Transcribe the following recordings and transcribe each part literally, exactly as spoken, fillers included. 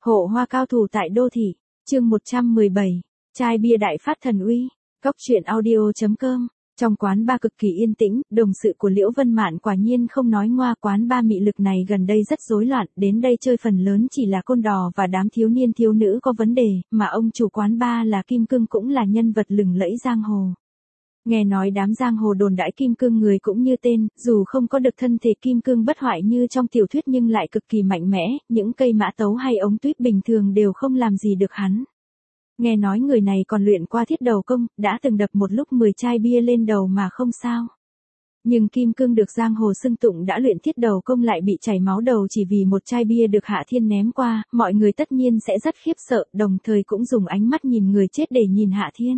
Hộ hoa cao thủ tại đô thị, chương một trăm mười bảy, chai bia đại phát thần uy, cốc truyện audio.com. Trong quán bar cực kỳ yên tĩnh, đồng sự của Liễu Vân Mạn quả nhiên không nói ngoa, quán bar mị lực này gần đây rất rối loạn, đến đây chơi phần lớn chỉ là côn đò và đám thiếu niên thiếu nữ có vấn đề, mà ông chủ quán bar là Kim Cương cũng là nhân vật lừng lẫy giang hồ. Nghe nói đám giang hồ đồn đãi Kim Cương người cũng như tên, dù không có được thân thể Kim Cương bất hoại như trong tiểu thuyết nhưng lại cực kỳ mạnh mẽ, những cây mã tấu hay ống tuyếp bình thường đều không làm gì được hắn. Nghe nói người này còn luyện qua thiết đầu công, đã từng đập một lúc mười chai bia lên đầu mà không sao. Nhưng Kim Cương được giang hồ xưng tụng đã luyện thiết đầu công lại bị chảy máu đầu chỉ vì một chai bia được Hạ Thiên ném qua, mọi người tất nhiên sẽ rất khiếp sợ, đồng thời cũng dùng ánh mắt nhìn người chết để nhìn Hạ Thiên.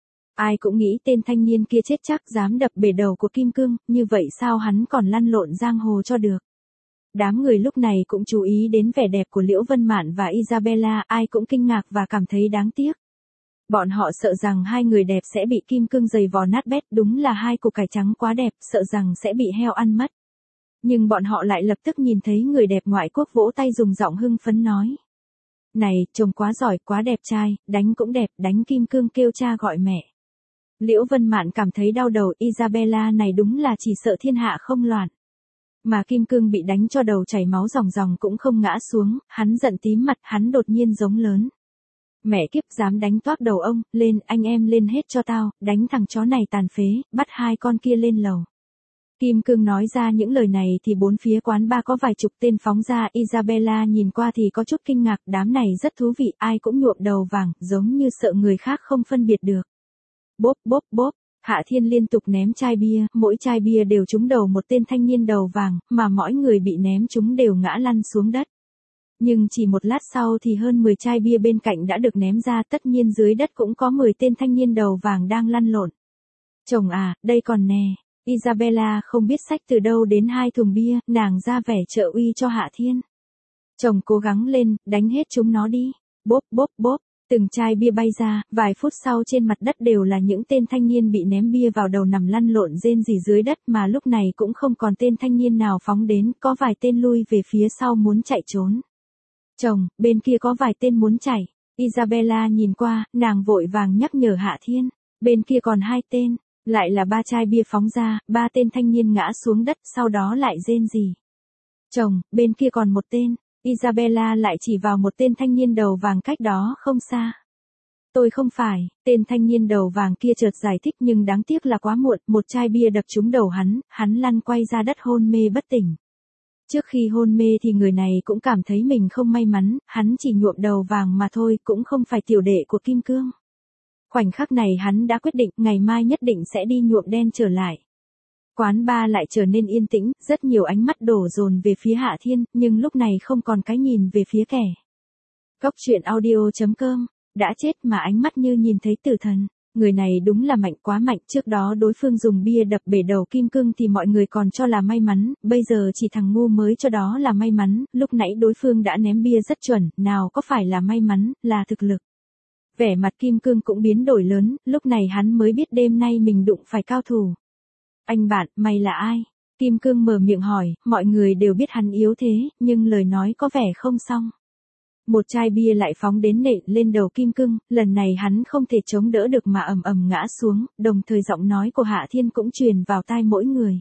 Ai cũng nghĩ tên thanh niên kia chết chắc, dám đập bể đầu của Kim Cương, như vậy sao hắn còn lăn lộn giang hồ cho được. Đám người lúc này cũng chú ý đến vẻ đẹp của Liễu Vân Mạn và Isabella, ai cũng kinh ngạc và cảm thấy đáng tiếc. Bọn họ sợ rằng hai người đẹp sẽ bị Kim Cương giày vò nát bét, đúng là hai củ cải trắng quá đẹp, sợ rằng sẽ bị heo ăn mất. Nhưng bọn họ lại lập tức nhìn thấy người đẹp ngoại quốc vỗ tay dùng giọng hưng phấn nói. Này, chồng quá giỏi, quá đẹp trai, đánh cũng đẹp, đánh Kim Cương kêu cha gọi mẹ. Liễu Vân Mạn cảm thấy đau đầu, Isabella này đúng là chỉ sợ thiên hạ không loạn. Mà Kim Cương bị đánh cho đầu chảy máu ròng ròng cũng không ngã xuống, hắn giận tím mặt, hắn đột nhiên giống lớn. Mẹ kiếp, dám đánh toác đầu ông, lên, anh em lên hết cho tao, đánh thằng chó này tàn phế, bắt hai con kia lên lầu. Kim Cương nói ra những lời này thì bốn phía quán bar có vài chục tên phóng ra, Isabella nhìn qua thì có chút kinh ngạc, đám này rất thú vị, ai cũng nhuộm đầu vàng, giống như sợ người khác không phân biệt được. Bốp bốp bốp, Hạ Thiên liên tục ném chai bia, mỗi chai bia đều trúng đầu một tên thanh niên đầu vàng, mà mỗi người bị ném trúng đều ngã lăn xuống đất. Nhưng chỉ một lát sau thì hơn mười chai bia bên cạnh đã được ném ra, tất nhiên dưới đất cũng có mười tên thanh niên đầu vàng đang lăn lộn. Chồng à, đây còn nè. Isabella không biết xách từ đâu đến hai thùng bia, nàng ra vẻ trợ uy cho Hạ Thiên. Chồng cố gắng lên, đánh hết chúng nó đi. Bốp bốp bốp. Từng chai bia bay ra, vài phút sau trên mặt đất đều là những tên thanh niên bị ném bia vào đầu nằm lăn lộn rên rỉ dưới đất, mà lúc này cũng không còn tên thanh niên nào phóng đến, có vài tên lui về phía sau muốn chạy trốn. Chồng, bên kia có vài tên muốn chạy. Isabella nhìn qua, nàng vội vàng nhắc nhở Hạ Thiên. Bên kia còn hai tên, lại là ba chai bia phóng ra, ba tên thanh niên ngã xuống đất, sau đó lại rên rỉ. Chồng, bên kia còn một tên. Isabella lại chỉ vào một tên thanh niên đầu vàng cách đó không xa. Tôi không phải, tên thanh niên đầu vàng kia chợt giải thích nhưng đáng tiếc là quá muộn, một chai bia đập trúng đầu hắn, hắn lăn quay ra đất hôn mê bất tỉnh. Trước khi hôn mê thì người này cũng cảm thấy mình không may mắn, hắn chỉ nhuộm đầu vàng mà thôi, cũng không phải tiểu đệ của Kim Cương. Khoảnh khắc này hắn đã quyết định, ngày mai nhất định sẽ đi nhuộm đen trở lại. Quán bar lại trở nên yên tĩnh, rất nhiều ánh mắt đổ dồn về phía Hạ Thiên, nhưng lúc này không còn cái nhìn về phía kẻ. Cốc truyện audio.com, đã chết mà ánh mắt như nhìn thấy tử thần. Người này đúng là mạnh, quá mạnh, trước đó đối phương dùng bia đập bể đầu Kim Cương thì mọi người còn cho là may mắn, bây giờ chỉ thằng ngu mới cho đó là may mắn, lúc nãy đối phương đã ném bia rất chuẩn, nào có phải là may mắn, là thực lực. Vẻ mặt Kim Cương cũng biến đổi lớn, lúc này hắn mới biết đêm nay mình đụng phải cao thủ. Anh bạn, mày là ai? Kim Cương mở miệng hỏi, mọi người đều biết hắn yếu thế, nhưng lời nói có vẻ không xong. Một chai bia lại phóng đến nện lên đầu Kim Cương, lần này hắn không thể chống đỡ được mà ầm ầm ngã xuống, đồng thời giọng nói của Hạ Thiên cũng truyền vào tai mỗi người.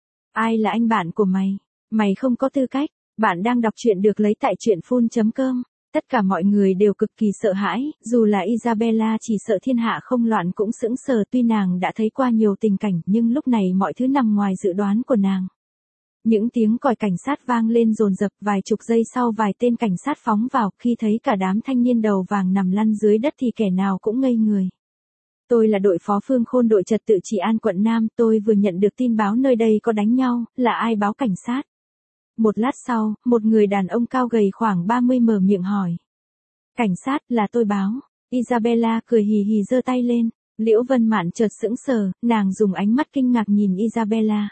Ai là anh bạn của mày? Mày không có tư cách, bạn đang đọc truyện được lấy tại truyện phun chấm com. Tất cả mọi người đều cực kỳ sợ hãi, dù là Isabella chỉ sợ thiên hạ không loạn cũng sững sờ, tuy nàng đã thấy qua nhiều tình cảnh nhưng lúc này mọi thứ nằm ngoài dự đoán của nàng. Những tiếng còi cảnh sát vang lên dồn dập, vài chục giây sau vài tên cảnh sát phóng vào, khi thấy cả đám thanh niên đầu vàng nằm lăn dưới đất thì kẻ nào cũng ngây người. Tôi là đội phó Phương Khôn đội trật tự trị an quận Nam, tôi vừa nhận được tin báo nơi đây có đánh nhau, là ai báo cảnh sát? Một lát sau, một người đàn ông cao gầy khoảng ba mươi mở miệng hỏi. Cảnh sát, là tôi báo. Isabella cười hì hì giơ tay lên. Liễu Vân Mạn chợt sững sờ, nàng dùng ánh mắt kinh ngạc nhìn Isabella.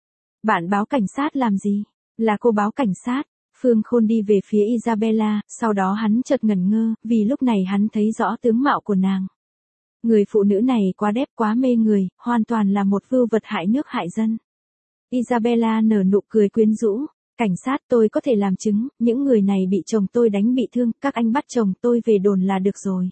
Bạn báo cảnh sát làm gì? Là cô báo cảnh sát. Phương Khôn đi về phía Isabella, sau đó hắn chợt ngẩn ngơ, vì lúc này hắn thấy rõ tướng mạo của nàng. Người phụ nữ này quá đẹp, quá mê người, hoàn toàn là một vưu vật hại nước hại dân. Isabella nở nụ cười quyến rũ. Cảnh sát, tôi có thể làm chứng, những người này bị chồng tôi đánh bị thương, các anh bắt chồng tôi về đồn là được rồi.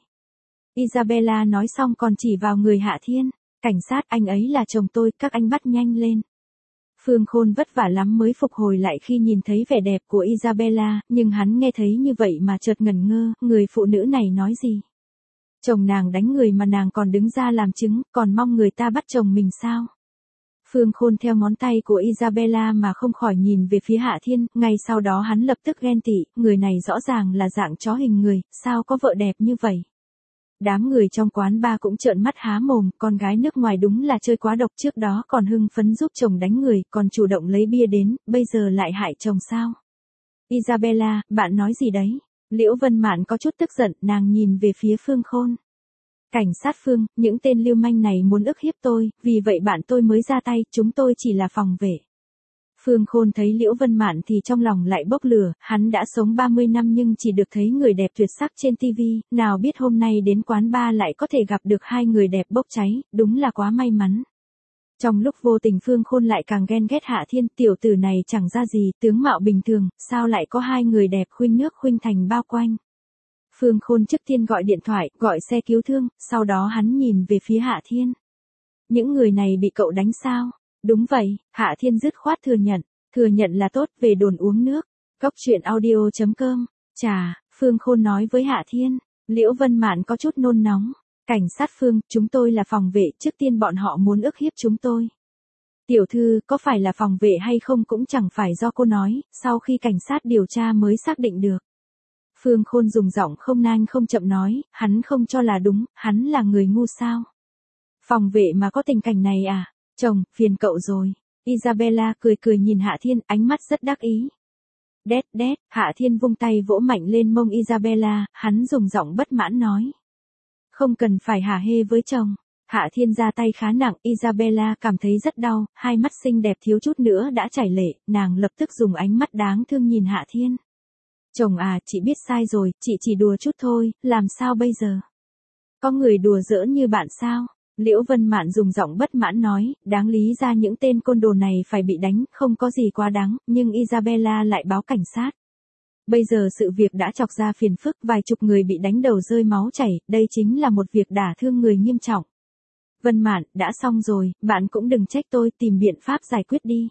Isabella nói xong còn chỉ vào người Hạ Thiên. Cảnh sát, anh ấy là chồng tôi, các anh bắt nhanh lên. Phương Khôn vất vả lắm mới phục hồi lại khi nhìn thấy vẻ đẹp của Isabella, nhưng hắn nghe thấy như vậy mà chợt ngẩn ngơ, người phụ nữ này nói gì? Chồng nàng đánh người mà nàng còn đứng ra làm chứng, còn mong người ta bắt chồng mình sao? Phương Khôn theo ngón tay của Isabella mà không khỏi nhìn về phía Hạ Thiên, ngay sau đó hắn lập tức ghen tị, người này rõ ràng là dạng chó hình người, sao có vợ đẹp như vậy? Đám người trong quán bar cũng trợn mắt há mồm, con gái nước ngoài đúng là chơi quá độc, trước đó còn hưng phấn giúp chồng đánh người, còn chủ động lấy bia đến, bây giờ lại hại chồng sao? Isabella, bạn nói gì đấy? Liễu Vân Mạn có chút tức giận, nàng nhìn về phía Phương Khôn. Cảnh sát Phương, những tên lưu manh này muốn ức hiếp tôi, vì vậy bạn tôi mới ra tay, chúng tôi chỉ là phòng vệ. Phương Khôn thấy Liễu Vân Mạn thì trong lòng lại bốc lửa, hắn đã sống ba mươi năm nhưng chỉ được thấy người đẹp tuyệt sắc trên ti vi, nào biết hôm nay đến quán bar lại có thể gặp được hai người đẹp bốc cháy, đúng là quá may mắn. Trong lúc vô tình Phương Khôn lại càng ghen ghét Hạ Thiên, tiểu tử này chẳng ra gì, tướng mạo bình thường, sao lại có hai người đẹp khuynh nước khuynh thành bao quanh. Phương Khôn trước tiên gọi điện thoại, gọi xe cứu thương, sau đó hắn nhìn về phía Hạ Thiên. Những người này bị cậu đánh sao? Đúng vậy, Hạ Thiên dứt khoát thừa nhận, thừa nhận là tốt, về đồn uống nước. Cốc truyện audio chấm com. Chà, Phương Khôn nói với Hạ Thiên. Liễu Vân Mạn có chút nôn nóng. Cảnh sát Phương, chúng tôi là phòng vệ, trước tiên bọn họ muốn ức hiếp chúng tôi. Tiểu thư, có phải là phòng vệ hay không cũng chẳng phải do cô nói, sau khi cảnh sát điều tra mới xác định được. Phương Khôn dùng giọng không nhanh không chậm nói, hắn không cho là đúng, hắn là người ngu sao? Phòng vệ mà có tình cảnh này à? Chồng, phiền cậu rồi. Isabella cười cười nhìn Hạ Thiên, ánh mắt rất đắc ý. Đét đét, Hạ Thiên vung tay vỗ mạnh lên mông Isabella, hắn dùng giọng bất mãn nói. Không cần phải hả hê với chồng. Hạ Thiên ra tay khá nặng, Isabella cảm thấy rất đau, hai mắt xinh đẹp thiếu chút nữa đã chảy lệ, nàng lập tức dùng ánh mắt đáng thương nhìn Hạ Thiên. Chồng à, chị biết sai rồi, chị chỉ đùa chút thôi, làm sao bây giờ? Có người đùa giỡn như bạn sao? Liễu Vân Mạn dùng giọng bất mãn nói, đáng lý ra những tên côn đồ này phải bị đánh, không có gì quá đáng, nhưng Isabella lại báo cảnh sát. Bây giờ sự việc đã chọc ra phiền phức, vài chục người bị đánh đầu rơi máu chảy, đây chính là một việc đả thương người nghiêm trọng. Vân Mạn, đã xong rồi, bạn cũng đừng trách tôi, tìm biện pháp giải quyết đi.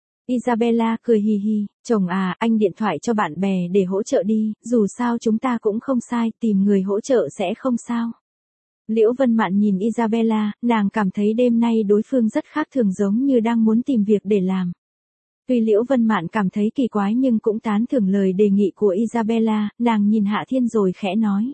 Isabella cười hì hì, chồng à, anh điện thoại cho bạn bè để hỗ trợ đi, dù sao chúng ta cũng không sai, tìm người hỗ trợ sẽ không sao. Liễu Vân Mạn nhìn Isabella, nàng cảm thấy đêm nay đối phương rất khác thường, giống như đang muốn tìm việc để làm. Tuy Liễu Vân Mạn cảm thấy kỳ quái nhưng cũng tán thưởng lời đề nghị của Isabella, nàng nhìn Hạ Thiên rồi khẽ nói.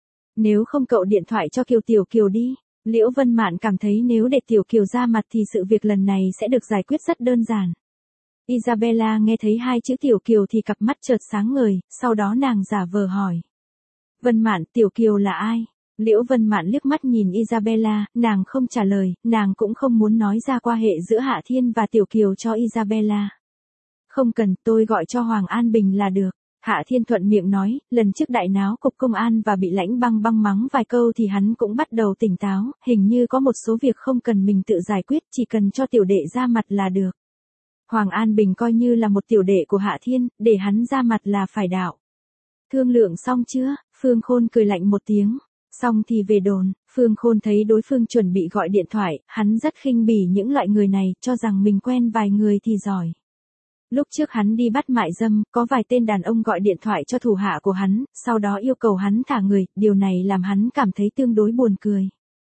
Nếu không cậu điện thoại cho Kiều Tiểu Kiều đi. Liễu Vân Mạn cảm thấy nếu để Tiểu Kiều ra mặt thì sự việc lần này sẽ được giải quyết rất đơn giản. Isabella nghe thấy hai chữ Tiểu Kiều thì cặp mắt chợt sáng ngời, sau đó nàng giả vờ hỏi. Vân Mạn, Tiểu Kiều là ai? Liễu Vân Mạn liếc mắt nhìn Isabella, nàng không trả lời, nàng cũng không muốn nói ra quan hệ giữa Hạ Thiên và Tiểu Kiều cho Isabella. Không cần, tôi gọi cho Hoàng An Bình là được. Hạ Thiên thuận miệng nói, lần trước đại náo cục công an và bị Lãnh Băng Băng mắng vài câu thì hắn cũng bắt đầu tỉnh táo, hình như có một số việc không cần mình tự giải quyết, chỉ cần cho tiểu đệ ra mặt là được. Hoàng An Bình coi như là một tiểu đệ của Hạ Thiên, để hắn ra mặt là phải đạo. Thương lượng xong chưa? Phương Khôn cười lạnh một tiếng. Xong thì về đồn. Phương Khôn thấy đối phương chuẩn bị gọi điện thoại, hắn rất khinh bỉ những loại người này, cho rằng mình quen vài người thì giỏi. Lúc trước hắn đi bắt mại dâm, có vài tên đàn ông gọi điện thoại cho thủ hạ của hắn, sau đó yêu cầu hắn thả người, điều này làm hắn cảm thấy tương đối buồn cười.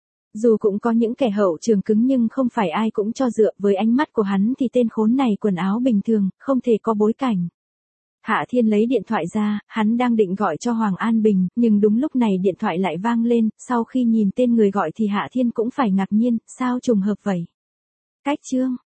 Dù cũng có những kẻ hậu trường cứng nhưng không phải ai cũng cho dựa, với ánh mắt của hắn thì tên khốn này quần áo bình thường, không thể có bối cảnh. Hạ Thiên lấy điện thoại ra, hắn đang định gọi cho Hoàng An Bình, nhưng đúng lúc này điện thoại lại vang lên, sau khi nhìn tên người gọi thì Hạ Thiên cũng phải ngạc nhiên, sao trùng hợp vậy? Cách chương